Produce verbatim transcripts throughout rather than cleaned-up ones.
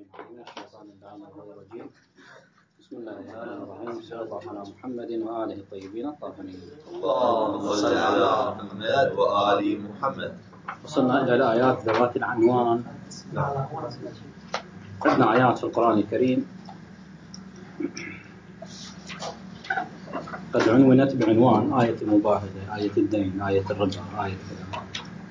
من الشيطان الرجيم. بسم الله الرحمن الرحيم. صلى الله على محمد وآله الطيبين الطاهرين. اللهم صل على محمد وآل محمد. وصلنا إلى الآيات ذوات العنوان. عندنا آيات في القرآن الكريم قد عنونت بعنوان آية المباهلة، آية الدين، آية الربا، آية كذا،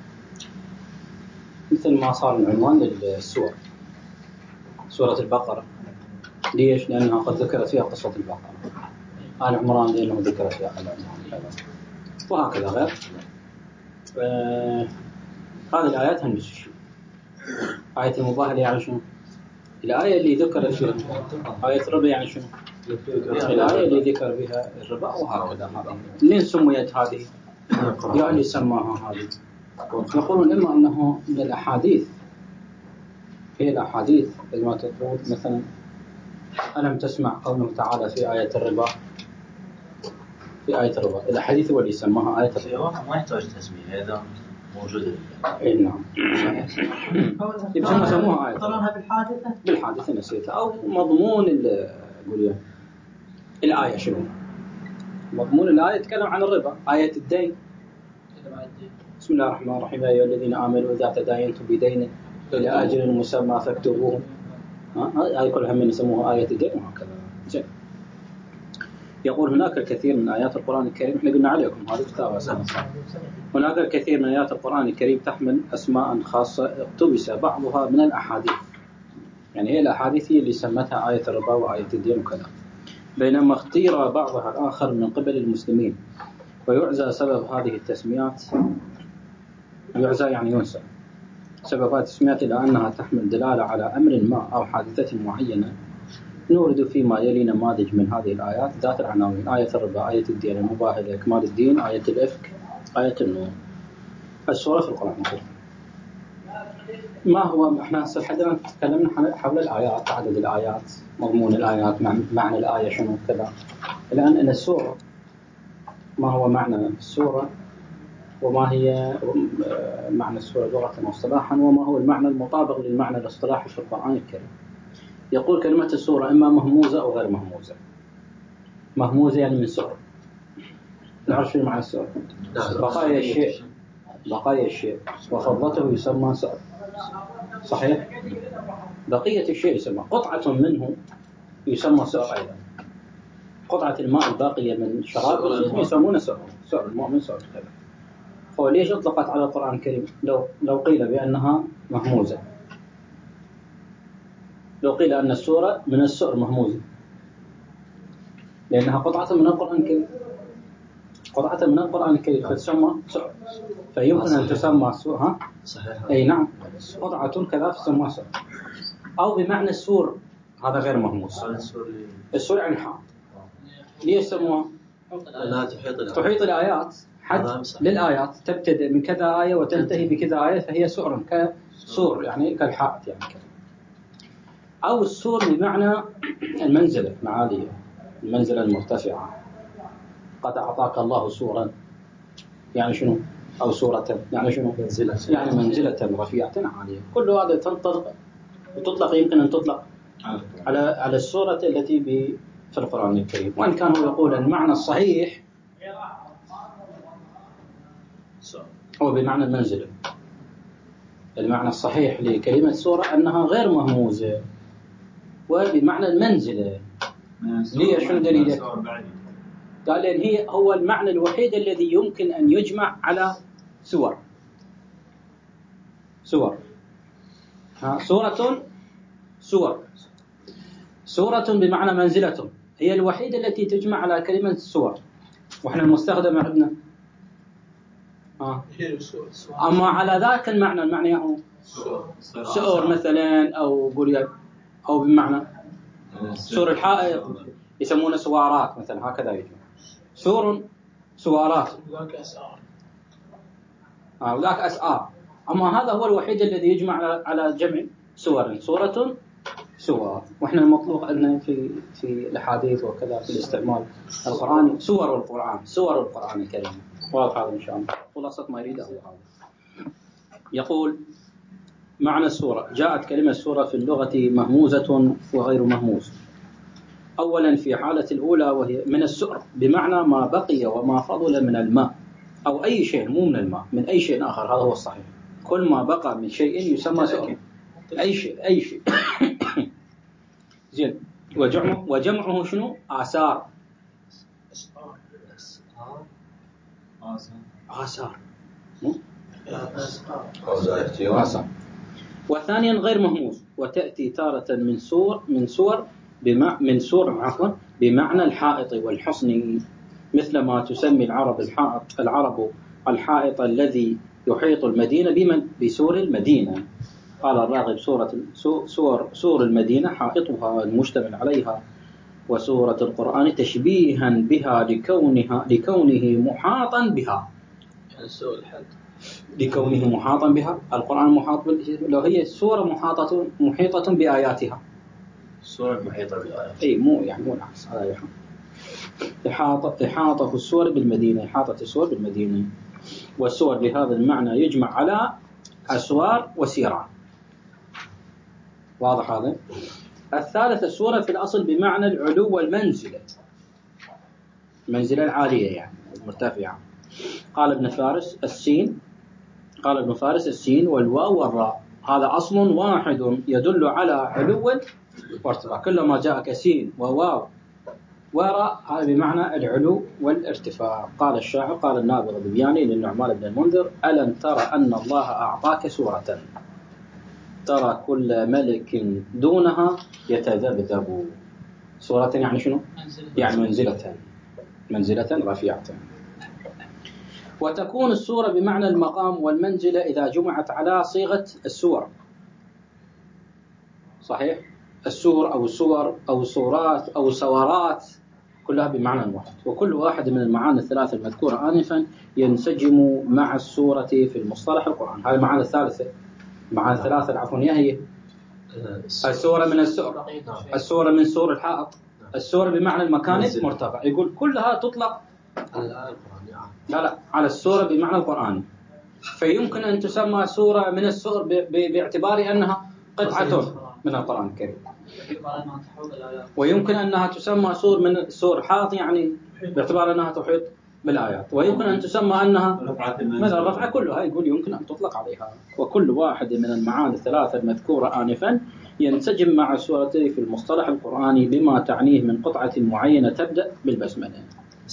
مثل ما صار العنوان للسور. سورة البقرة ليش؟ لأنها قد ذكرت فيها قصة البقرة. آل عمران لأنه ذكرت فيها آل عمران، وهكذا غير. آه هذه الآيات هنفس الشيء. آية المباهلة يعني شنو؟ الآية اللي ذكرت فيها آية الربا يعني شنو؟ الآية اللي ذكر بها الربا، وهكذا. هذه لين سميت هذه؟ يا اللي سماها هذه. يقولون إما أنه من الأحاديث، هي الأحاديث كما تقول مثلا ألم تسمع قوله تعالى في آية الربا، في آية الربا الأحاديث هو اللي سماها آية الربا. ما يحتاج تسمية، هذا موجود. إيه نعم. يبقى سموها آية قرنها بالحادثة بالحادثة نسيتها. أو مضمون قولي الآية شنو؟ مضمون الآية يتكلم عن الربا، آية الدين. بسم الله الرحمن الرحيم. يا أيها الذين آمنوا إذا تداينتم بدين إلى أجل مسمى فاكتبوه. هاي كلها من يسموها آية الدين، وهكذا. زين. يقول هناك الكثير من آيات القرآن الكريم، احنا قلنا عليكم هذا كتاب أساسا. هناك الكثير من آيات القرآن الكريم تحمل أسماء خاصة اقتبس بعضها من الأحاديث، يعني هي الأحاديث اللي سمتها آية الربا وآية الدين وكذا، بينما اختير بعضها الآخر من قبل المسلمين. ويعزى سبب هذه التسميات، يعزى يعني ينسى سبب هذه التسميات إلى أنها تحمل دلالة على أمر ما أو حادثة معينة. نورد فيما يلي نماذج من هذه الآيات ذات العناوين: آية الربا، آية الدين، المباهلة، إكمال الدين، آية الإفك، آية النور. السورة في القرآن الكريم. ما هو احنا هسه حدنا تكلمنا حول الآيات، عدد الآيات، مضمون الآيات، معنى الآية شنو كذا. الآن إن السورة، ما هو معنى السورة، وما هي معنى السورة لغة واصطلاحا، وما هو المعنى المطابق للمعنى الاصطلاحي في القرآن الكريم. يقول كلمة السورة إما مهموزة أو غير مهموزة. مهموزة يعني من سور. نعرف شو معنى السور؟ بقايا الشيء، بقايا الشيء وفضلته يسمى سور. صحيح؟ بقية الشيء يسمى، قطعة منه يسمى سور أيضا. قطعة الماء الباقية من شراب يسمونه سور. سور المؤمن سور كذا. فليش أطلقت على القرآن الكريم لو لو قيل بأنها مهموزة؟ لو قيل أن السورة من السور مهموزة، لأنها قطعة من القرآن الكريم، قطعة من القرآن الكريم فتسمى سور، فيمكن أن تسمى سور. ها؟ صحيح. أي نعم، قطعة كذا تسمى سور. أو بمعنى السور، هذا غير مهموز. السور يعني حائط. ليش سموها؟ لا تحيط تحيط الآيات، حد للآيات، تبتدئ من كذا آية وتنتهي بكذا آية، فهي سور، كسور يعني كالحائط يعني كذا. أو السور بمعنى المنزلة، معالية، المنزلة المرتفعة. قد أعطاك الله سورا يعني شنو؟ أو سورة يعني شنو؟ منزلة، يعني منزلة رفيعة عالية. كل هذا تنطلق وتطلق، يمكن أن تطلق على على السورة التي في القرآن الكريم. وإن كان هو يقول المعنى الصحيح هو بمعنى المنزلة. المعنى الصحيح لكلمة سورة أنها غير مهموزة، وبمعنى المنزلة. ليه؟ شنو دليلك؟ قال لأن هي هو المعنى الوحيد الذي يمكن أن يجمع على سور. سور ها، سورة، سور، سورة بمعنى منزلة، هي الوحيدة التي تجمع على كلمة سور. وإحنا المستخدمة عندنا آه. أما على ذاك المعنى، المعنى هو سور مثلا، أو قولي أو بمعنى سور الحائط يسمونه سوارات مثلا، هكذا يجمع سور، سوارات، آه وذاك أسعار. أما هذا هو الوحيد الذي يجمع على جمع سور. سورة، سور. وإحنا المطلوب عندنا في في الأحاديث وكذا في الاستعمال القرآني سور القرآن، سور القرآن الكريم. واضح هذا إن شاء الله، خلاصة ما يريده هذا. يقول معنى السورة. جاءت كلمة سورة في اللغة مهموزة وغير مهموز. أولا في حالة الأولى وهي من السؤر بمعنى ما بقي وما فضل من الماء أو أي شيء، مو من الماء، من أي شيء آخر، هذا هو الصحيح. كل ما بقى من شيء يسمى سؤر، أي شيء أي شيء. زين. وجمع وجمعه شنو؟ آثار. آثار آثار. وثانيا غير مهموز، وتأتي تارة من سور من سور بمع من سور عفوا بمعنى الحائط والحصن، مثل ما تسمي العرب الحائط العرب الحائط الذي يحيط المدينة بمن بسور المدينة. قال الراغب سورة سور سور المدينة حائطها المشتمل عليها، وسورة القرآن تشبيها بها لكونها لكونه محاطا بها. لكونه محاطا بها. القرآن محاط لو هي سورة محاطة محيطة بآياتها. سورة محيطة بآياتها. أي مو يعني مو العكس. هذا يحب. إحاطة إحاطة السور بالمدينة، إحاطة السور بالمدينة. والسور بهذا المعنى يجمع على أسوار وسيران. واضح هذا؟ الثالث السورة في الأصل بمعنى العلو والمنزلة، المنزلة العالية يعني المرتفعة. قال ابن فارس السين قال ابن فارس السين والواو والراء هذا أصل واحد يدل على علو وارتفاع. كلما جاءك سين وواو وراء هذا بمعنى العلو والارتفاع. قال الشاعر قال النابغة الذبياني للنعمان بن المنذر: ألم ترى أن الله أعطاك سورة ترى كل ملك دونها يتذبذب. سورة يعني شنو؟ يعني منزلة منزلة رفيعة. وتكون السورة بمعنى المقام والمنزلة إذا جمعت على صيغة السور. صحيح؟ السور أو السور أو الصورات أو السورات كلها بمعنى واحد، وكل واحد من المعاني الثلاثة المذكورة آنفا ينسجم مع السورة في المصطلح القرآن. هذه المعاني الثالثة، المعاني الثلاثة عفوا هي السورة من السور، السورة من سور الحائط، السورة بمعنى المكان المرتفع. يقول كلها تطلق لا لا على السورة بمعنى القرآن. فيمكن أن تسمى سورة من السور باعتبار أنها قطعة من القرآن الكريم، ويمكن أنها تسمى سور من سور حائط يعني باعتبار أنها تحيط بالآيات، ويمكن أن تسمى أنها من الرفعة. كلها يقول يمكن أن تطلق عليها. وكل واحد من المعاني الثلاثة المذكورة آنفا ينسجم مع السورة في المصطلح القرآني بما تعنيه من قطعة معينة تبدأ بالبسملة.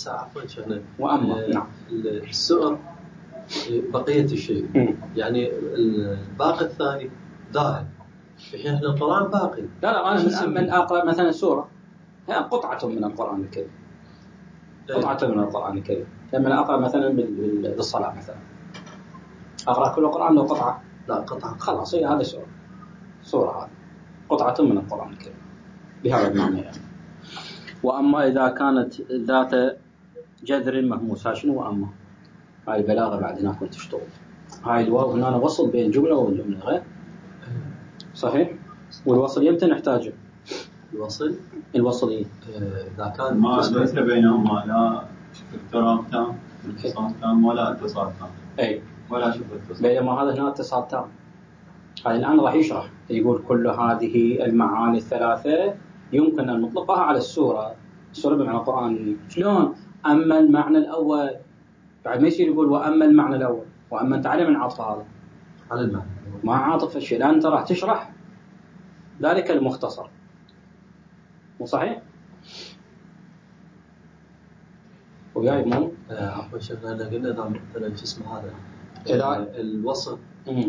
وأما نعم السور بقية الشيء يعني الباقي الثاني ذاهب، في حين القرآن باقي. لا لا أنا من أقرأ مثلا سورة هي قطعة من القرآن الكريم، قطعة من القرآن الكريم. لما أقرأ مثلا بالصلاة مثلا أقرأ كل القرآن لو قطعة؟ لا قطعة خلاص هي هذه سورة، سورة هذه قطعة من القرآن الكريم بهذا المعنى يعني. وأما إذا كانت ذات جذر مهموس، شنو وأما؟ هاي البلاغة بعد هناك كنت تشتغل. هاي الواو هنا وصل بين جملة والجملة غير صحيح. والوصل يمتى نحتاجه؟ الوصل الوصل إيه؟ إذا كان ما ليس بينهما لا افتراق تام اتصال تام ولا اتصال تام. أي ولا شبه اتصال. بينما هذا هنا اتصال تام. هذا الآن راح يشرح يقول كل هذه المعاني الثلاثة يمكن أن نطلقها على السورة. السورة بمعنى القرآن شلون؟ أما المعنى الأول بعد ما يصير يقول وأما المعنى الأول، وأما أنت على من عاطف هذا؟ على المعنى ما عاطف الشيء، لأن أنت راح تشرح ذلك المختصر. مو صحيح؟ وياي مو؟ عفوا شيخنا أنا قلنا نعم مثلا شو اسمه هذا إلى الوصل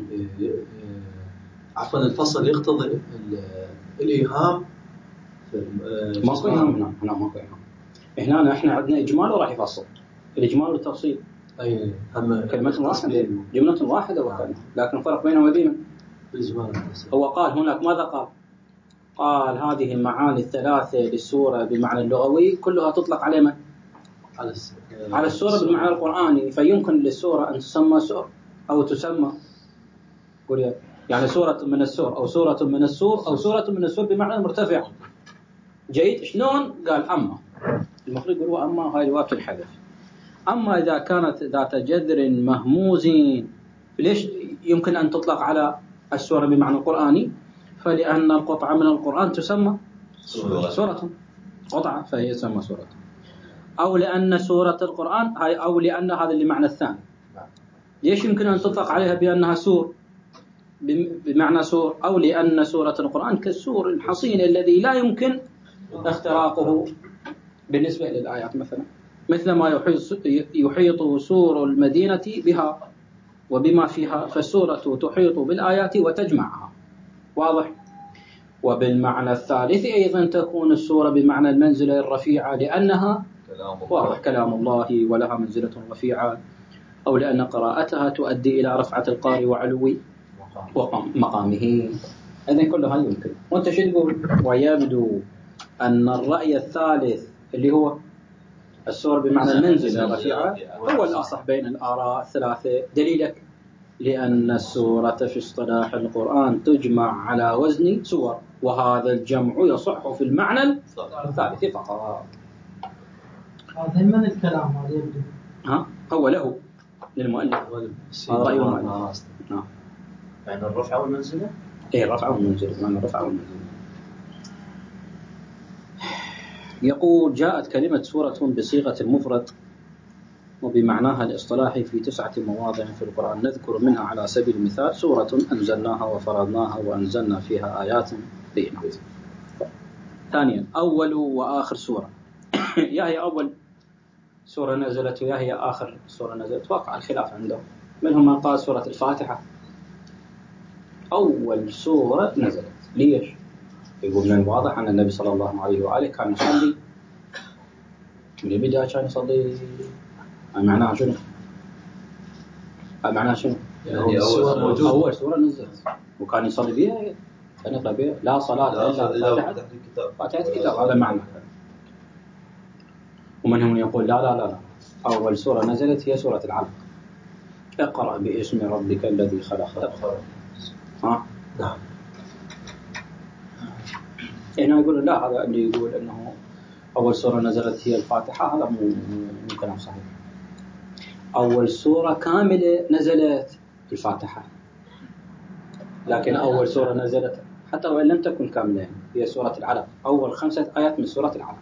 عفوا الفصل يقتضي الإيهام. ماكو إيهام هنا، هنا ماكو إيهام. هنا إحنا عندنا إجمال وراح يفصل. الإجمال والتفصيل أي هم كلمة واحدة، جملة واحدة وكلمة، لكن فرق بينه وبين الإجمال والتفصيل. هو قال هناك ماذا قال؟ قال هذه المعاني الثلاثة للسورة بالمعنى اللغوي كلها تطلق على من؟ على على السورة بالمعنى القرآني. فيمكن للسورة أن تسمى سور أو تسمى يعني سورة من السور أو سورة من السور أو سورة من السور بمعنى المرتفع. جيد. شلون؟ قال أما المفروض يقول وأما هاي الواو الحذف. أما إذا كانت ذات جذر مهموز ليش يمكن أن تطلق على السورة بمعنى القرآني، فلأن القطعة من القرآن تسمى سورة. سورة قطعة فهي تسمى سورة، أو لأن سورة القرآن هاي، أو لأن هذا اللي معنى الثاني. ليش يمكن أن تطلق عليها بأنها سور بمعنى سور، أو لأن سورة القرآن كالسور الحصين الذي لا يمكن اختراقه بالنسبة للآيات، مثلا مثل ما يحيط, يحيط سور المدينة بها وبما فيها، فالسورة تحيط بالآيات وتجمعها. واضح؟ وبالمعنى الثالث أيضا تكون السورة بمعنى المنزلة الرفيعة، لأنها واضح كلام الله ولها منزلة رفيعة، أو لأن قراءتها تؤدي إلى رفعة القارئ وعلو مقامه. إذن كلها يمكن. وأنت شو تقول؟ ويبدو أن الرأي الثالث اللي هو السورة بمعنى المنزلة الرفيعة هو الأصح بين الآراء الثلاثة. دليلك؟ لأن السورة في اصطلاح القرآن تجمع على وزن سور، وهذا الجمع يصح في المعنى الثالث فقط. هذا من الكلام هذا يبدو ها هو له للمؤلف هذا رأي المؤلف. نعم يعني الرفع والمنزلة. إيه الرفع والمنزلة، معنى الرفع والمنزلة. يقول جاءت كلمة سورة بصيغة المفرد وبمعناها الاصطلاحي في تسعة مواضع في القرآن، نذكر منها على سبيل المثال سورة أنزلناها وفرضناها وأنزلنا فيها آيات بينات. ثانيا أول وآخر سورة يا هي أول سورة نزلت ويا هي آخر سورة نزلت، وقع الخلاف عندهم. منهم من قال سورة الفاتحة أول سورة نزلت. ليش؟ يقول من الواضح أن النبي صلى الله عليه وآله كان يصلي من البداية، كان يصلي. معناها شنو؟ معناها شنو؟ يعني أول سورة أول سورة نزلت وكان يصلي بها، كان يقرأ بها لا صلاة إلا فاتحة فاتحة الكتاب، هذا معنى. ومنهم يقول لا لا لا لا أول سورة نزلت هي سورة العلق، اقرأ باسم ربك الذي خلق. اقرأ. ها؟ نعم. هنا يقول لا، هذا اللي يقول أنه أول سورة نزلت هي الفاتحة هذا مو مو كلام صحيح. أول سورة كاملة نزلت الفاتحة، لكن أول سورة نزلت حتى وإن لم تكن كاملة هي سورة العلق، أول خمسة آيات من سورة العلق.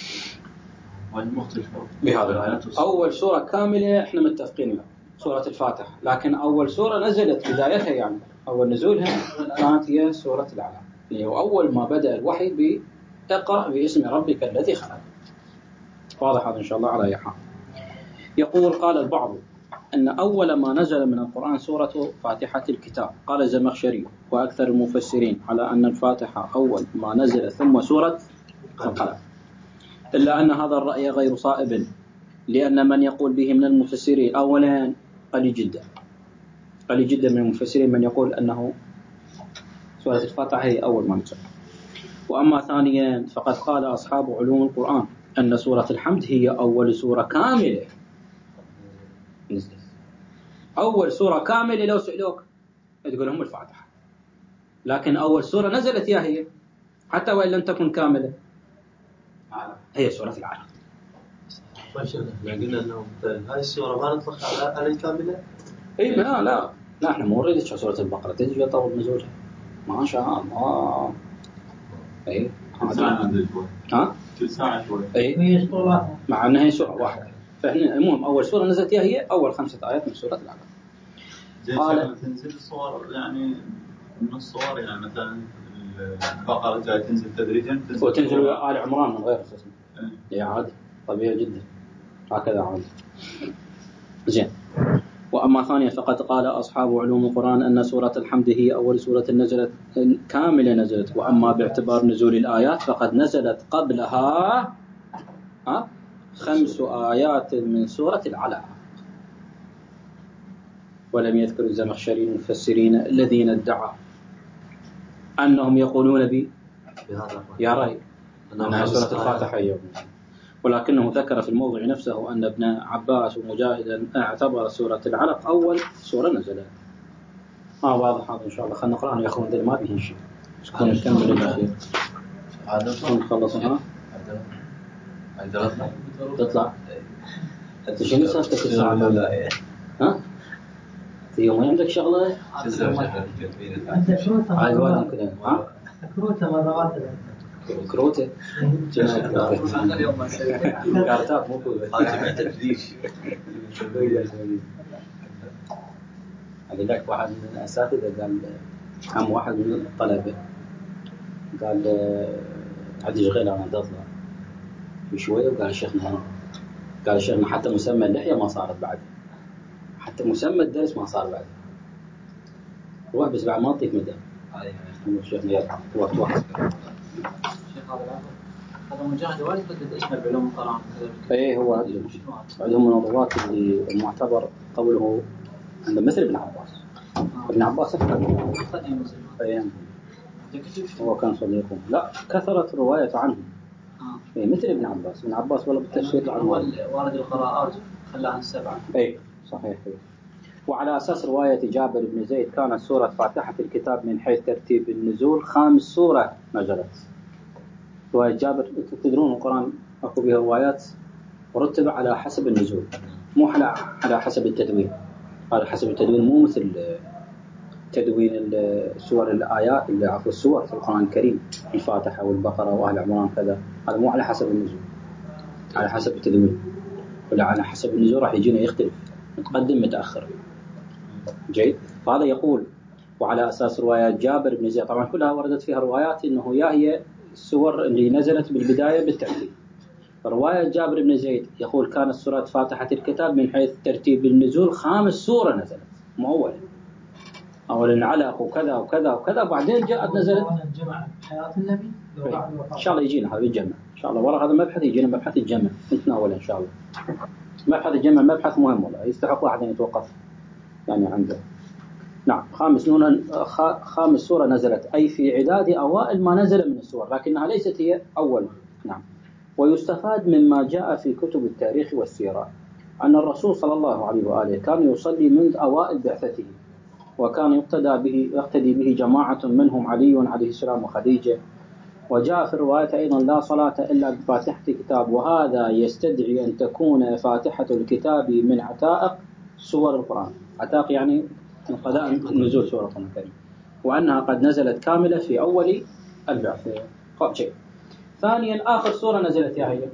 بهذا الآيات أول سورة كاملة إحنا متفقين بها سورة الفاتحة، لكن أول سورة نزلت بدايتها يعني أول نزولها كانت هي سورة العلق، اللي هو أول ما بدأ الوحي بإقرأ باسم ربك الذي خلق. واضح هذا إن شاء الله على أي حال. يقول قال البعض أن أول ما نزل من القرآن سورة فاتحة الكتاب. قال الزمخشري وأكثر المفسرين على أن الفاتحة أول ما نزل ثم سورة القلم، إلا أن هذا الرأي غير صائب، لأن من يقول به من المفسرين أولا قليل جدا قليل جدا من المفسرين من يقول أنه سورة الفاتحة هي أول ما نزل. وأما ثانيا فقد قال أصحاب علوم القرآن أن سورة الحمد هي أول سورة كاملة نزلت. أول سورة كاملة لو سألوك تقول لهم الفاتحة، لكن أول سورة نزلت يا هي حتى وإن لم تكن كاملة هي سورة العلق. ما قلنا أنه هاي السورة ما نطلق على الكاملة. إيه لا لا لا إحنا مو نريد سورة البقرة تجي طول نزولها ما شاء الله. إيه ها كل ساعة شوي. إيه مع أنها هي سورة واحدة، فإحنا المهم أول سورة نزلت هي أول خمسة آيات من سورة العلق. قال تنزل الصور يعني من الصور يعني مثلا البقرة جاي تنزل تدريجا وتنزل آل عمران من غير أساس. إيه عادي طبيعي جدا هكذا عادي. زين. وأما ثانيا فقد قال أصحاب علوم القرآن أن سورة الحمد هي أول سورة نزلت كاملة نزلت، وأما باعتبار نزول الآيات فقد نزلت قبلها ها خمس آيات من سورة العلق. ولم يذكر الزمخشري المفسرين الذين ادعوا أنهم يقولون بي يا رأي أنها سورة الفاتحة يوم، ولكنه ذكر في الموضع نفسه أن ابن عباس ومجاهدا اعتبر سورة العلق أول سورة نزلت. ما واضح هذا إن شاء الله. خلنا نقرأ يا أخوان ذي ما بيهن شيء نكون نكمل الأخير نخلصها. تطلع أنت شنو سالفتك الساعة؟ ها يوم عندك شغلة أنت كروتة هاي الوالد مرات كذا ها كروتة مرات كروتة كارتات مو كروتة أقول لك واحد من الأساتذة قال عم واحد من الطلبة قال عندي شغل أنا تطلع بشوية وقال الشيخنا هنا قال الشيخنا حتى مسمى اللحية ما صارت بعد حتى مسمى الدرس ما صار بعد روح بس بعد ما أعطيك مدى الشيخنا يرحم وقت واحد هذا مجاهد وايد بدأ يشمل بعلوم القرآن. إيه هو عندهم عندهم منظمات اللي المعتبر قوله عند مثل ابن عباس. ابن عباس أكثر أيام هو كان صديقهم لا كثرت رواية عنه إيه مثل ابن عباس ابن عباس ولا بالتفسير هو وارد القراءات خلاها السبعة. إيه صحيح. وعلى أساس رواية جابر بن زيد كانت سورة فاتحة الكتاب من حيث ترتيب النزول خامس سورة نزلت. رواية جابر تدرون القرآن أكو بها روايات مرتبة على حسب النزول مو على على حسب التدوين. على حسب التدوين مو مثل تدوين السور الآيات اللي عفوا السور في القرآن الكريم الفاتحة والبقرة وآل عمران كذا هذا مو على حسب النزول على حسب التدوين ولا على حسب النزول راح يجينا يختلف متقدم متأخر. جيد. فهذا يقول وعلى أساس روايات جابر بن زيد طبعا كلها وردت فيها روايات إنه يا هي السور اللي نزلت بالبداية بالترتيب. رواية جابر بن زيد يقول كانت سورة فاتحة الكتاب من حيث ترتيب النزول خامس سورة نزلت مو أولا أولا علق وكذا وكذا وكذا وبعدين جاءت نزلت الجمع حياة النبي إن شاء الله يجينا هذا الجمع إن شاء الله ورا هذا مبحث يجينا مبحث الجمع نتناوله إن شاء الله. مبحث الجمع مبحث مهم والله يستحق واحد أن يتوقف يعني عنده. نعم خامس نون خامس سورة نزلت أي في عداد أوائل ما نزل من السور لكنها ليست هي أول. نعم. ويستفاد مما جاء في كتب التاريخ والسيرة أن الرسول صلى الله عليه وآله كان يصلي منذ أوائل بعثته وكان يقتدى به يقتدي به جماعة منهم علي عليه السلام وخديجة. وجاء في الرواية أيضا لا صلاة إلا بفاتحة الكتاب وهذا يستدعي أن تكون فاتحة الكتاب من عتائق سور القرآن. عتائق يعني انقضاء نزول سورة القرآن الكريم وأنها قد نزلت كاملة في أول البعثة. شيء ثانيا آخر سورة نزلت يا هيدا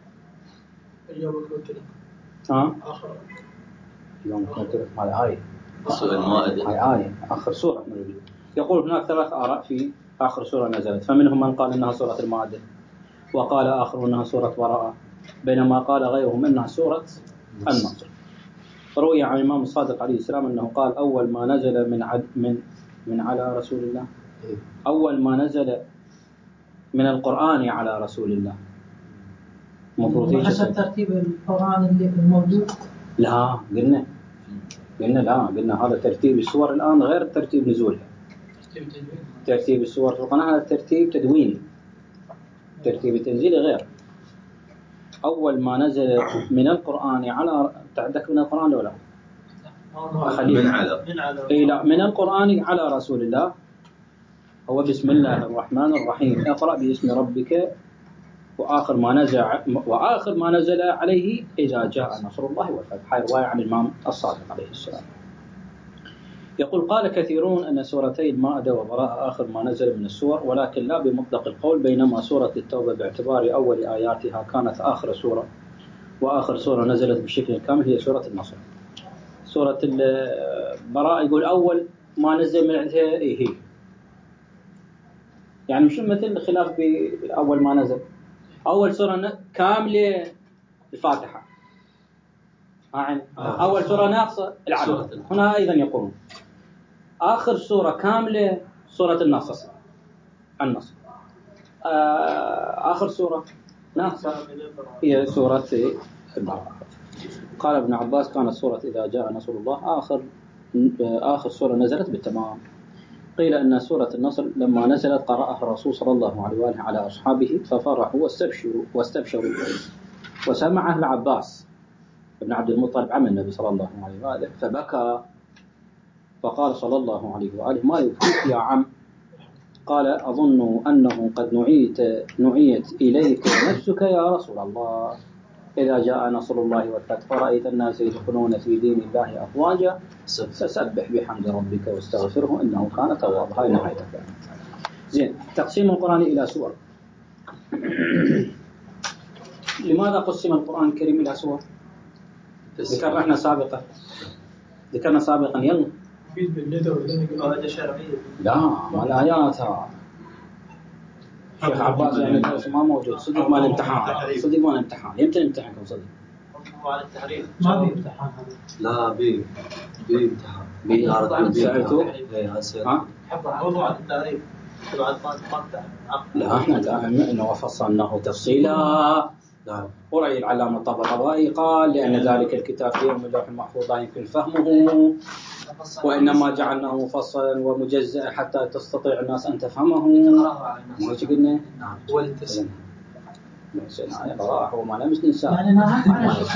اليوم الكوتري ها آخر يوم الكوتري هاي آية سورة المائدة هاي آية آخر سورة. يقول هناك ثلاث آراء في آخر سورة نزلت فمنهم من قال إنها سورة المائدة وقال آخر إنها سورة براءة بينما قال غيرهم إنها سورة النصر. روي عن الإمام الصادق عليه السلام أنه قال أول ما نزل من عد من من على رسول الله أول ما نزل من القرآن على رسول الله مفروض حسب ترتيب القرآن اللي الموجود. لا قلنا قلنا لا قلنا هذا ترتيب السور الآن غير ترتيب نزولها. ترتيب السور في القرآن هذا ترتيب تدويني ترتيب التنزيل غير. أول ما نزل من القرآن على تعدك من القرآن لو لا من على من على إيه لا من القرآن على رسول الله هو بسم الله الرحمن الرحيم اقرأ باسم ربك وآخر ما نزل وآخر ما نزل عليه إذا جاء نصر الله والفتح. هاي رواية عن الإمام الصادق عليه السلام. يقول قال كثيرون أن سورتي المائدة وبراءة آخر ما نزل من السور ولكن لا بمطلق القول بينما سورة التوبة باعتبار أول آياتها كانت آخر سورة وآخر سورة نزلت بشكل كامل هي سورة النصر. سورة البراءة يقول أول ما نزل من عندها إيه هي يعني مش مثل خلاف بأول ما نزل أول سورة كاملة الفاتحة أول سورة ناقصة العدد. هنا أيضا يقولون آخر سورة كاملة سورة النصر النصر آخر سورة ناقصة هي سورة البراءة. قال ابن عباس كانت سورة إذا جاء نصر الله آخر آخر سورة نزلت بالتمام. قيل أن سورة النصر لما نزلت قرأها الرسول صلى الله عليه وآله على أصحابه ففرحوا واستبشروا واستبشروا وسمعها العباس ابن عبد المطلب عم النبي صلى الله عليه وآله فبكى فقال صلى الله عليه وآله ما يبكيك يا عم؟ قال أظن أنه قد نعيت نعيت إليك نفسك يا رسول الله. إذا جاء نصر الله والفتح ورأيت الناس يدخلون في دين الله أفواجا فسبح بحمد ربك واستغفره إنه كان توابا. هاي نهاية الكلام. زين، تقسيم القرآن إلى سور. لماذا قسم القرآن الكريم إلى سور؟ ذكرنا احنا سابقا ذكرنا سابقا يلا لا ما الآيات شيخ عباس يعني ما موجود صدق ما الامتحان صدق ما الامتحان يمتى الامتحان صدق على التحريف ما في امتحان هذا. لا بي بي امتحان بي سألته ها موضوع على التحريف بعد ما لا احنا دائما انه وفصلناه تفصيلا. نعم. ورأي العلامة الطبطبائي قال لأن ذلك الكتاب في يوم اللوح المحفوظ لا يمكن فهمه وإنما جعلناه مفصلا ومجزأ حتى تستطيع الناس أن تفهمه. ما هيك قلنا؟ نعم. والتسليم. هو ما نمس ننسى. يعني ما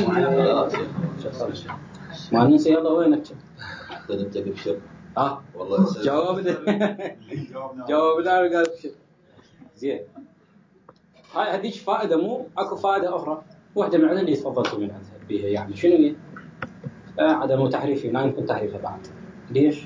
ما ننسى يلا وينك؟ خدمتك بشر. ها والله جاوبنا جاوبنا قال بشر. زين. هاي هذيك فائدة مو أكو فائدة أخرى واحدة من اللي تفضلت من عندها بها يعني شنو هي؟ آه عدم تحريفه لا يمكن تحريفه بعد. ليش؟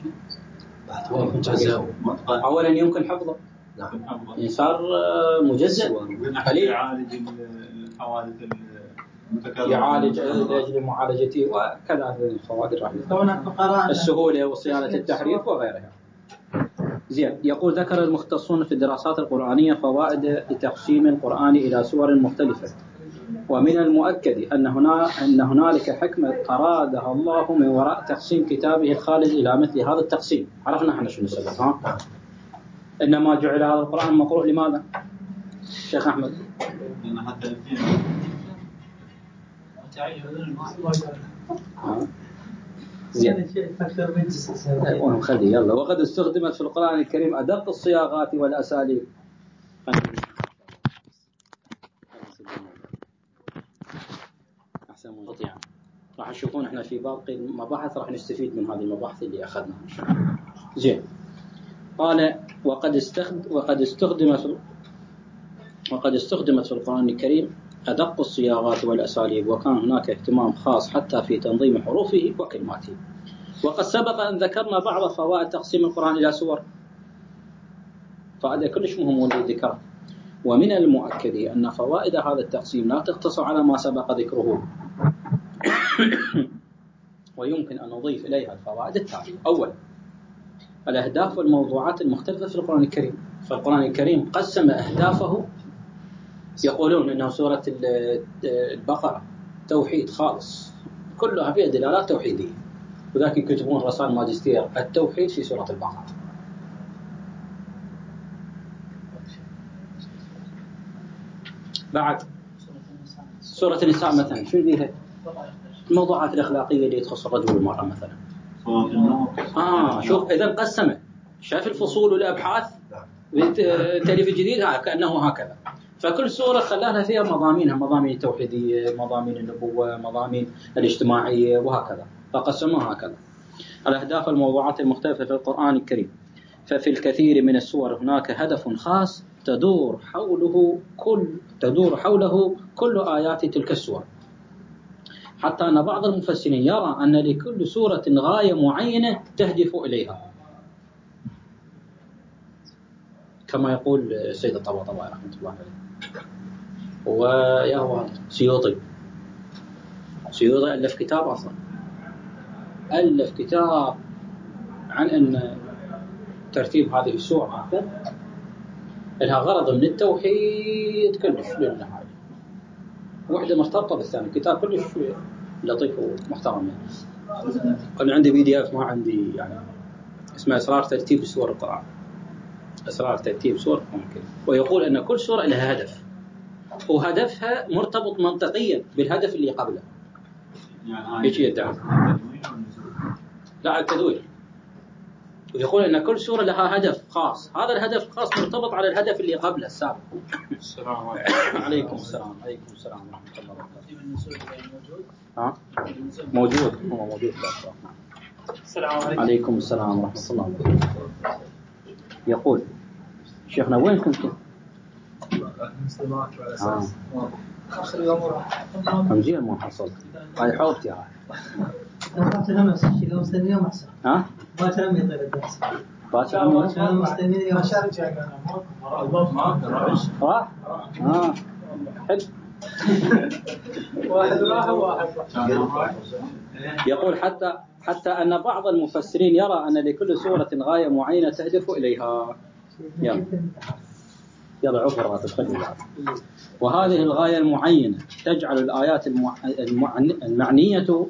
أولا يمكن حفظه. نعم. صار مجزء قليل يعالج الحوادث المتكررة يعالج لأجل معالجته وكذا الفوائد الرهيبة السهولة وصيانة التحريف وغيرها. زين، يقول ذكر المختصون في الدراسات القرآنية فوائد لتقسيم القرآن إلى سور مختلفة ومن المؤكد أن هنا أن هنالك حكمة أرادها الله من وراء تقسيم كتابه الخالد إلى مثل هذا التقسيم. عرفنا احنا شنو السبب ها؟ إنما جعل هذا القرآن مقروء لماذا؟ شيخ أحمد. لأن حتى الدين زين. خلي يلا. وقد استخدمت في القرآن الكريم أدق الصياغات والأساليب. أحسن مقطع. راح نشوفون احنا في باقي المباحث راح نستفيد من هذه المباحث اللي أخذناها. زين. قال وقد استخدم وقد استخدمت وقد استخدمت في القرآن الكريم أدق الصياغات والأساليب وكان هناك اهتمام خاص حتى في تنظيم حروفه وكلماته. وقد سبق أن ذكرنا بعض فوائد تقسيم القرآن إلى سور. فهذا كلش مهم للذكر. ومن المؤكد أن فوائد هذا التقسيم لا تقتصر على ما سبق ذكره ويمكن أن نضيف إليها الفوائد التالية. أولا الأهداف والموضوعات المختلفة في القرآن الكريم. فالقرآن الكريم قسم أهدافه يقولون أنه سورة البقرة توحيد خالص كلها فيها دلالات توحيدية وذاك يكتبون رسائل ماجستير التوحيد في سورة البقرة. بعد سورة النساء مثلا شو فيها؟ الموضوعات الأخلاقية اللي تخص الرجل والمرأة مثلا. آه شوف إذا قسمه شايف الفصول والأبحاث بالتأليف الجديد ها كأنه هكذا. فكل سورة خلاها فيها مضامينها مضامين التوحيدية مضامين النبوة مضامين الاجتماعية وهكذا فقسموها هكذا. الأهداف والموضوعات المختلفة في القرآن الكريم. ففي الكثير من السور هناك هدف خاص تدور حوله كل تدور حوله كل آيات تلك السور حتى أن بعض المفسرين يرى أن لكل سورة غاية معينة تهدف إليها كما يقول السيد الطباطبائي رحمة الله عليه. ويا هو سيوطي سيوطي ألف كتاب أصلا ألف كتاب عن أن ترتيب هذه السور لها غرض من التوحيد كلش للنهاية واحدة مرتبطة بالثانية. كتاب كلش لطيف ومحترم يعني. أنا عندي بي دي اف ما عندي يعني اسمه أسرار ترتيب سور القرآن. أسرار ترتيب سور القرآن ويقول أن كل سورة لها هدف وهدفها مرتبط منطقيا بالهدف اللي قبله. يعني ايش يدعي؟ لا التدوير. ويقول أن كل سورة لها هدف خاص هذا الهدف الخاص مرتبط على الهدف اللي قبله السابق. السلام عليكم السلام عليكم السلام ورحمة الله وبركاته. ها موجود هو موجود. السلام عليكم. عليكم السلام ورحمة الله وبركاته. يقول شيخنا وين كنتم؟ المسلمات على أساس آخر يوم راح. همزية مو حصل. هاي حوبتي هاي. ما تنام نفس الشيء لو مستني يوم أحسن. ها؟ ما تنام يطير الدرس. باكر أمي. أنا مستني يوم أحسن. راح؟ آه. حلو. واحد راح وواحد. يقول حتى حتى أن بعض المفسرين يرى أن لكل سورة غاية معينة تهدف إليها. يلا يلا عفر راتب خلي بعد. وهذه الغاية المعينة تجعل الآيات المع... المع... المعنية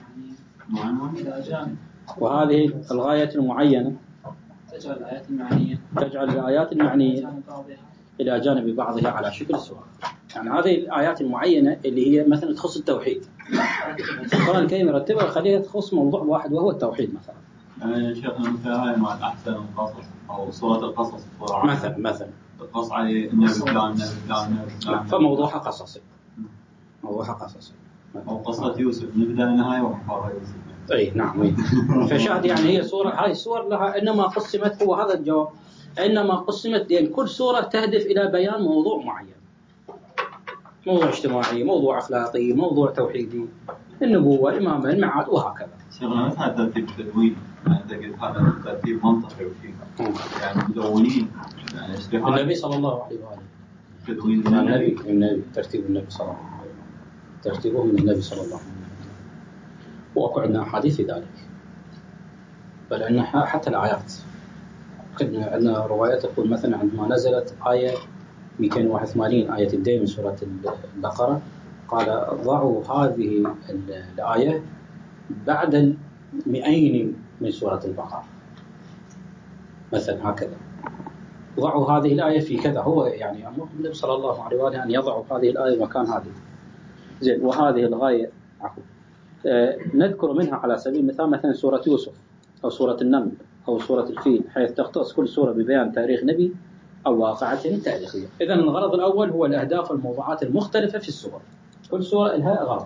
وهذه الغاية المعينة تجعل الآيات المعنية تجعل الآيات المعنية إلى جانب بعضها على شكل سورة. يعني هذه الآيات المعينة اللي هي مثلا تخص التوحيد، القرآن الكريم يرتبها ويخليها تخص موضوع واحد وهو التوحيد مثلا. يعني شيخنا مثل هاي مع أحسن القصص أو سورة القصص مثلا مثلا القص على النبي فلان النبي فلان النبي فلان فموضوعها قصصي موضوعها قصصي أو قصة يوسف من البداية للنهاية وحفاظ يوسف. أي نعم. فشاهد يعني هي سورة هاي السور لها إنما قسمت هو هذا الجواب إنما قسمت لأن كل سورة تهدف إلى بيان موضوع معين، موضوع اجتماعي، موضوع أخلاقي، موضوع توحيدي، النبوة، الإمامة، المعاد وهكذا. شغلنا مثل هذا ترتيب تدوين، يعني تجد هذا ترتيب منطقي وشيء يعني مدونين يعني النبي صلى الله عليه وآله تدوين النبي النبي ترتيب النبي صلى الله عليه وسلم ترتيبه من النبي صلى الله عليه وسلم. وأكو عندنا أحاديث في ذلك، بل عندنا حتى الآيات عندنا روايات تقول مثلا عندما نزلت آية مئتين وواحد وثمانين آية الدين من سورة البقرة قال ضعوا هذه الآية بعد المئين من سورة البقرة مثلا هكذا، ضعوا هذه الآية في كذا، هو يعني أمر النبي صلى الله عليه وآله أن يضعوا هذه الآية مكان هذه. زين. وهذه الغاية عفوا آه نذكر منها على سبيل المثال مثلا سورة يوسف أو سورة النمل أو سورة الفيل، حيث تختص كل سورة ببيان تاريخ نبي أو واقعة تاريخية. إذن الغرض الأول هو الأهداف والموضوعات المختلفة في السور، كل سورة لها غرض.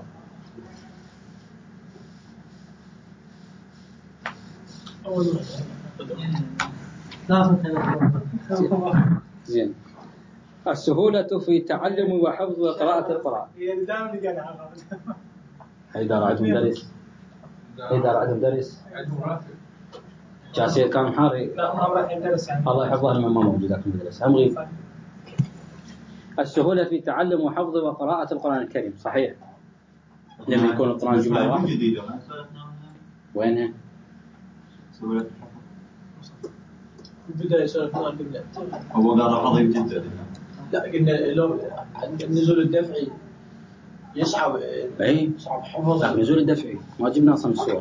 زين. السهولة في تعلم وحفظ وقراءة القرآن. إذا رأيت مدرس إذا رأيت مدرس جاسير كان حاري الله يحفظه لما ما موجود في المدرسة هم غيب. السهولة في تعلم وحفظ وقراءة القرآن الكريم صحيح لما يكون القرآن جملة واحدة. وينها؟ سهولة البداية سورة القرآن قلنا هو قال عظيم جدا. لا قلنا لو النزول الدفعي يصعب أي صعب حفظ. لا نزول الدفعي ما جبنا أصلا السورة،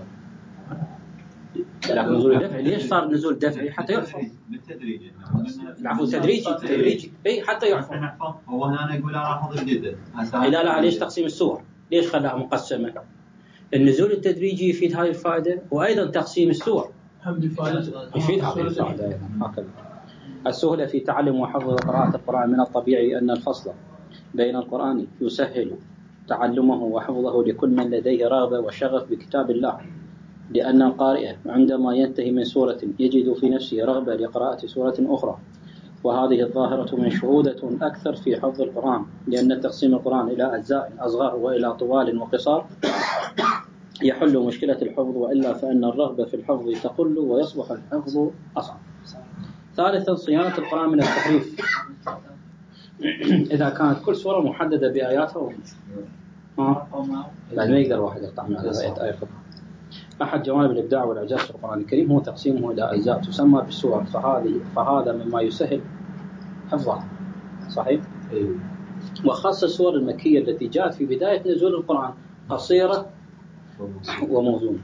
لكن نزول الدفعي ليش صار نزول دفعي؟ حتى يحفظ بالتدريج. العفو تدريجي تدريجي أي حتى يحفظ. هو هنا يقول أنا حفظ جدا. لا لا ليش تقسيم السور؟ ليش خلاها مقسمة؟ النزول التدريجي يفيد هذه الفائدة، وأيضا تقسيم السور يفيد هذه الفائدة أيضا هكذا. السهولة في تعلم وحفظ وقراءة القرآن. من الطبيعي أن الفصل بين القرآن يسهل تعلمه وحفظه لكل من لديه رغبة وشغف بكتاب الله، لأن القارئ عندما ينتهي من سورة يجد في نفسه رغبة لقراءة سورة أخرى، وهذه الظاهرة مشهودة أكثر في حفظ القرآن، لأن تقسيم القرآن إلى أجزاء أصغر وإلى طوال وقصار يحل مشكلة الحفظ، وإلا فإن الرغبة في الحفظ تقل ويصبح الحفظ أصعب. ثالثا صيانة القرآن من التحريف إذا كانت كل سورة محددة بآياتها بعد ما يقدر واحد يقطع من آية آية فقط. أحد جوانب الإبداع والإعجاز في القرآن الكريم هو تقسيمه إلى أجزاء تسمى بالسور، فهذه فهذا مما يسهل حفظها صحيح؟ أيوه. وخاصة السور المكية التي جاءت في بداية نزول القرآن قصيرة وموزونة.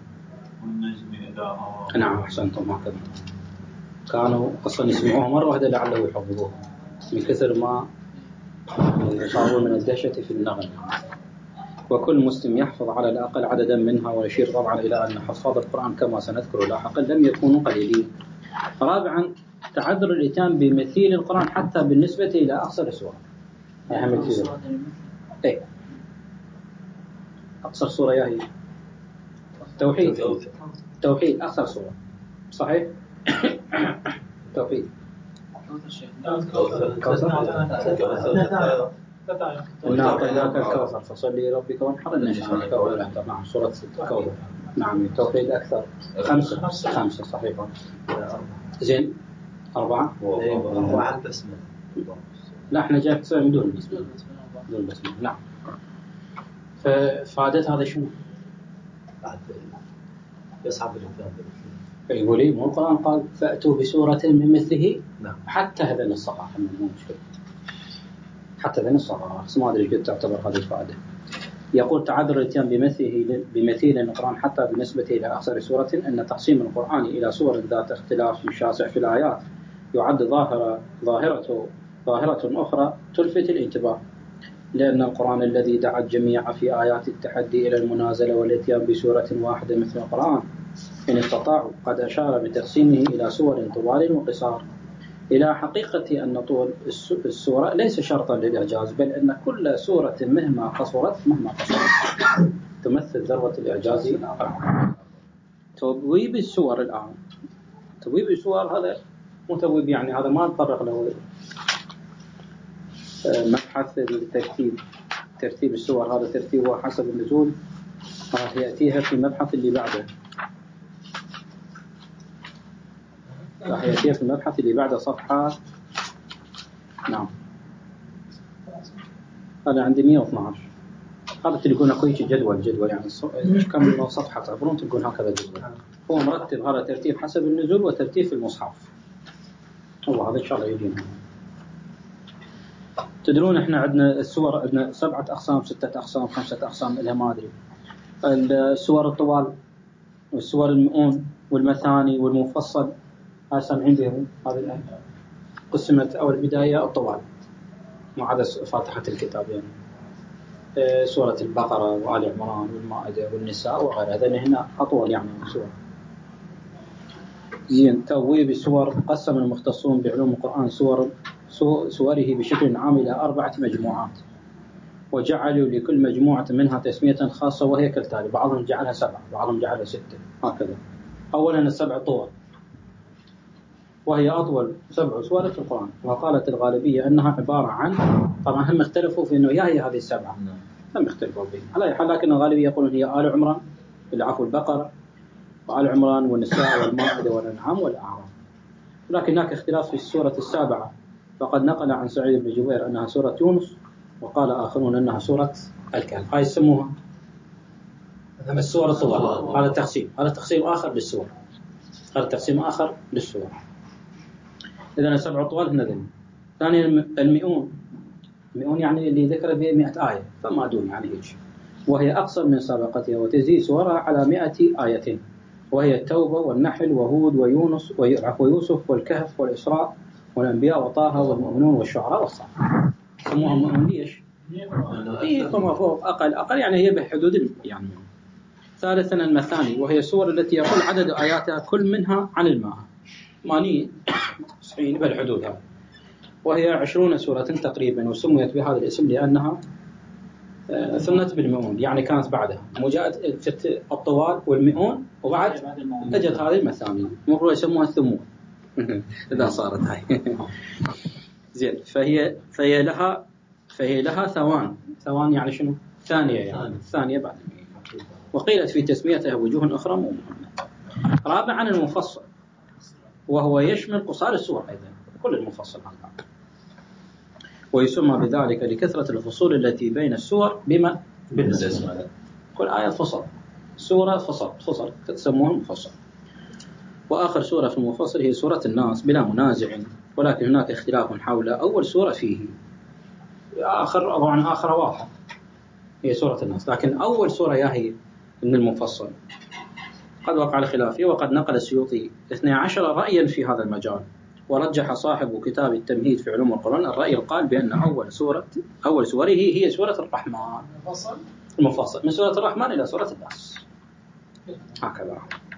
نعم أحسنتم هكذا. كانوا أصلا يسمعوها مرة واحدة لعله يحفظوها من كثر ما صاروا من الدهشة في النغم. وكل مسلم يحفظ على الأقل عددا منها، ويشير طبعا إلى أن حفاظ القرآن كما سنذكر لاحقا لم يكونوا قليلين. رابعا تعذر الإتيان بمثيل القرآن حتى بالنسبة إلى أقصر السورة. أهم الفيزر إيه أقصر سورة يا هي توحيد توحيد أقصر سورة صحيح. توحيد إنا أعطيناك الكوثر فصل لربك وانحر إن شانئك هو الأبتر. نعم سورة الكوثر. نعم التوحيد أكثر. خمسة خمسة صحيح. زين أربعة أربعة بسمة. لا إحنا جاء تسوي من دون البسمة. دون البسمة. نعم. ففادت هذا شنو؟ بعد يصعب الإنسان. فيقول لي مو القرآن قال فأتوا بسورة من مثله. نعم. حتى هذا الصفحة مو مشكلة. حتى هذا الصفحة ما أدري كيف تعتبر هذه الفائدة. يقول تعذر الاتيان بمثله بمثيل القرآن حتى بالنسبة إلى أخسر سورة أن تقسيم القرآن إلى سور ذات اختلاف شاسع في الآيات يعد ظاهرة ظاهرة ظاهرة أخرى تلفت الانتباه، لأن القرآن الذي دعا الجميع في آيات التحدي إلى المنازلة والاتيان بسورة واحدة مثل القرآن إن استطاعوا قد أشار بتقسيمه إلى سور طوال وقصار، إلى حقيقة أن طول السورة ليس شرطا للإعجاز، بل أن كل سورة مهما قصرت مهما قصرت تمثل ذروة الإعجاز. تبويب السور الآن، تبويب السور هذا مو تبويب يعني هذا ما نطرق له مبحث الترتيب. ترتيب السور هذا ترتيبه حسب النزول راح يأتيها في المبحث اللي بعده، راح يأتيها في المبحث اللي بعده صفحة. نعم أنا عندي مئة واثناشر. هذا تلقون أكو هيك جدول جدول يعني مش كم صفحة تعبرون تلقون هكذا جدول. هو مرتب هذا ترتيب حسب النزول وترتيب في المصحف. والله هذا إن شاء الله يجينا. تدرون إحنا عندنا السور عندنا سبعة أقسام ستة أقسام خمسة أقسام إلها ما أدري. السور الطوال والسور المؤون والمثاني والمفصل هاي سامعين بهم. هذه قسمت أول بداية الطوال ما عدا فاتحة الكتاب يعني سورة البقرة وآل عمران والمائدة والنساء وغيرها. هذين هنا أطول يعني سور. زين تبويب السور قسم المختصون بعلوم القرآن سور سوره بشكل عام إلى أربعة مجموعات، وجعلوا لكل مجموعة منها تسمية خاصة وهي كالتالي: بعضهم جعلها سبعة بعضهم جعلها ستة هكذا. أولا السبع طول وهي أطول سبع سور في القرآن، وقالت الغالبية أنها عبارة عن، طبعا هم اختلفوا في أنه يا هي هذه السبعة هم اختلفوا فيه على أي حال، لكن الغالبية يقولون هي آل عمران العفو البقرة وآل عمران والنساء والمائدة والأنعام والأعراف. لكن هناك اختلاف في السورة السابعة، فقد نقل عن سعيد بن جبير أنها سورة يونس، وقال آخرون أنها سورة الكهف. هاي يسموها السورة الطوال. هذا تقسيم هذا تقسيم آخر للسور هذا تقسيم آخر للسور. إذن السبع طوال هنا ذن. ثانيا المئون. المئون يعني اللي ذكر به مئة آية فما دون يعني هيك، وهي أقصر من سابقتها وتزيد سورها على مئة آية، وهي التوبة والنحل وهود ويونس ويوسف والكهف والإسراء والأنبياء وطه والمؤمنون والشعراء والصافات. سموها مؤمنون ليش؟ إيه فما فوق أقل أقل يعني هي بحدود يعني. ثالثا المثاني، وهي السور التي يقول عدد آياتها كل منها عن الماء مانين تسعين بالحدود هذه، وهي عشرون سورة تقريبا، وسميت بهذا الاسم لأنها ثنت بالمئون يعني كانت بعدها مجاءت الطوال والمئون وبعد اجت هذه المثاني مروا يسموها الثمون اذا صارت هاي. زين فهي فهي لها فهي لها ثوان ثوان يعني شنو؟ ثانية يعني ثانية بعد المئة. وقيلت في تسميتها وجوه أخرى مو مهمة. رابعا المفصل، وهو يشمل قصار السور أيضا كل المفصل هذا، ويسمى بذلك لكثرة الفصول التي بين السور بما بالنسبة كل آية فصل سورة فصل فصل تسموها مفصل. وآخر سورة في المفصل هي سورة الناس بلا منازع، ولكن هناك اختلاف حول أول سورة فيه. آخر طبعا آخر واضحة هي سورة الناس، لكن أول سورة يا هي من المفصل قد وقع الخلاف فيه، وقد نقل السيوطي اثني عشر رأيا في هذا المجال، ورجح صاحب كتاب التمهيد في علوم القرآن الرأي القال بأن أول سورة أول سوره هي سورة الرحمن المفصل المفصل من سورة الرحمن إلى سورة الناس هكذا.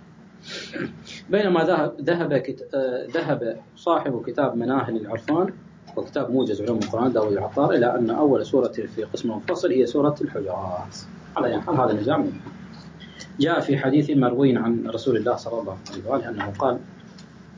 بينما ذهب ذهب كت... ذهب صاحب كتاب مناهل العرفان وكتاب موجز علوم القرآن داود العطار إلى أن أول سورة في قسم المفصل هي سورة الحجرات. على حال هذا النزاع منه. جاء في حديث مروي عن رسول الله صلى الله عليه وآله أنه قال: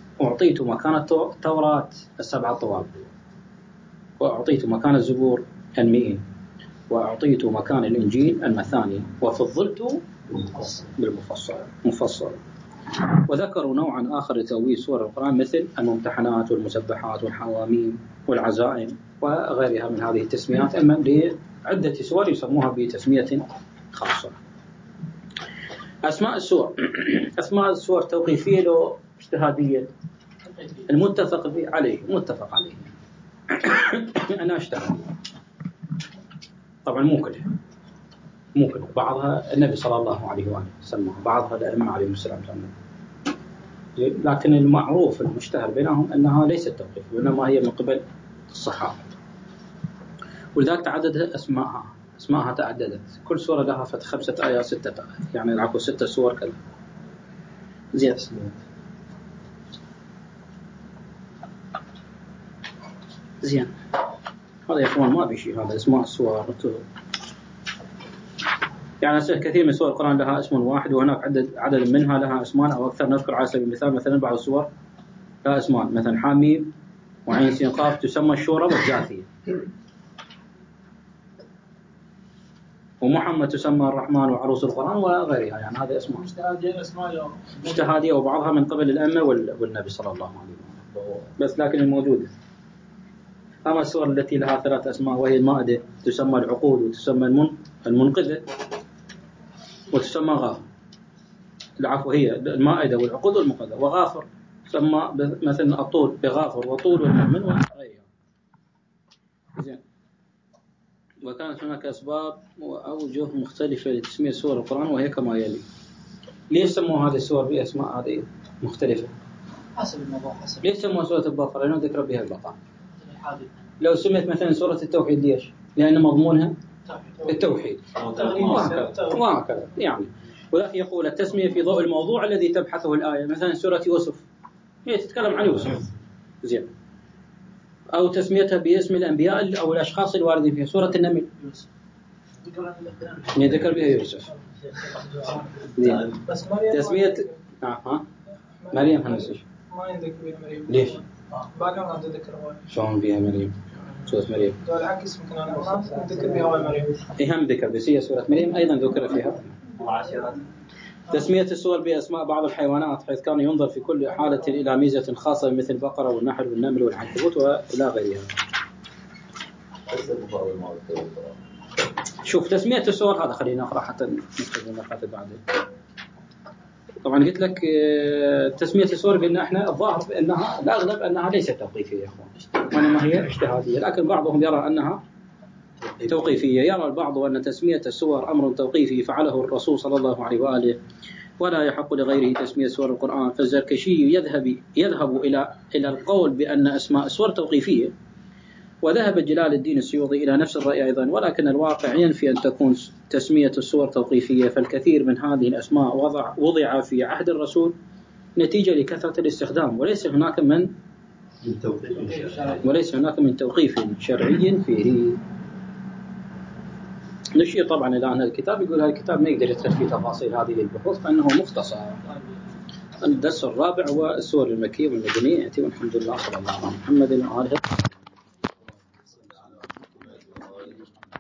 أعطيت مكان التوراة السبع طوال، وأعطيت مكان الزبور المئين، وأعطيت مكان الإنجيل المثاني، وفضلت بالمفصل مفصل. وذكروا نوعا آخر لتأويل سور القرآن مثل الممتحنات والمسبحات والحواميم والعزائم وغيرها من هذه التسميات، أما لعدة سور يسموها بتسمية خاصة. أسماء السور أسماء السور توقيفية لو اجتهادية؟ المتفق عليه متفق عليه أنا أجتهد، طبعا مو كلها مو كلها، بعضها النبي صلى الله عليه وآله سماها، بعضها الأئمة عليهم السلام سماها، لكن المعروف المشتهر بينهم أنها ليست توقيف، وإنما هي من قبل الصحابة، ولذلك تعددت أسماءها أسماءها تعددت، كل سورة لها فت خمسة آيات ستة آيات، يعني العفو ستة سور كذا. زين زين هذا يا اخوان ما في شيء، هذا اسماء السور يعني كثير من سور القرآن لها اسم واحد، وهناك عدد عدد منها لها اسمان أو أكثر. نذكر على سبيل المثال مثلا بعض السور لها اسمان، مثلا حاميم وعين سين قاف تسمى الشورى والجاثية، ومحمد تسمى الرحمن وعروس القرآن وغيرها، يعني هذه اسماء اجتهادية وبعضها من قبل الأئمة والنبي صلى الله عليه وسلم، بس لكن الموجودة. أما السور التي لها ثلاث أسماء وهي المائدة تسمى العقود، وتسمى المنقذة، وتسمى غافر. العفو هي المائدة والعقود والمنقذة، وغافر تسمى مثلا الطول بغافر وطول والمؤمن وغيرها. زين. وكانت هناك أسباب وأوجه مختلفة لتسمية سور القرآن، وهي كما يلي. ليش سموا هذه السور بأسماء هذه مختلفة؟ حسب الموضوع حسب. ليش سموا سورة البقرة؟ لأنه ذكر بها البقرة. لو سميت مثلا سورة التوحيد ليش؟ لأن مضمونها التوحيد وهكذا يعني. ولكن يقول التسمية في ضوء الموضوع الذي تبحثه الآية، مثلا سورة يوسف هي تتكلم عن يوسف، زين، أو تسميتها باسم الأنبياء أو الأشخاص الواردين فيها. سورة النمل يذكر بها يوسف، زين. تسمية آه ها مريم هنسيش ما يذكر بها مريم. ليش؟ باقي ما ذكر بها. شلون بها مريم؟ سورة مريم. بالعكس ممكن أنا ما ذكر بها أول مريم. إيه هم ذكر، بس هي سورة مريم أيضا ذكر فيها. تسمية السور بأسماء بعض الحيوانات، حيث كان ينظر في كل حالة إلى ميزة خاصة مثل البقرة والنحل والنمل والعنكبوت وإلى غيرها. شوف تسمية السور هذا خلينا نقرأ حتى نستخدم نقاط بعدين. طبعا قلت لك تسمية السور قلنا احنا الظاهر بأنها الأغلب أنها ليست توقيفية يا اخوان، وإنما هي اجتهادية، لكن بعضهم يرى أنها توقيفية. يرى البعض أن تسمية السور أمر توقيفي فعله الرسول صلى الله عليه وآله، ولا يحق لغيره تسمية سور القرآن. فالزركشي يذهب يذهب إلى إلى القول بأن أسماء السور توقيفية، وذهب جلال الدين السيوطي إلى نفس الرأي أيضا، ولكن الواقع ينفي أن تكون تسمية السور توقيفية، فالكثير من هذه الأسماء وضع وضع في عهد الرسول نتيجة لكثرة الاستخدام، وليس هناك من وليس هناك من توقيف شرعي فيه. نشير طبعا إلى أن الكتاب يقول هذا الكتاب ما يقدر يدخل في تفاصيل هذه البحوث، فإنه مختصر. الدرس الرابع والسور المكية والمدنية يأتي، والحمد لله صلى الله عليه وسلم محمد وآله.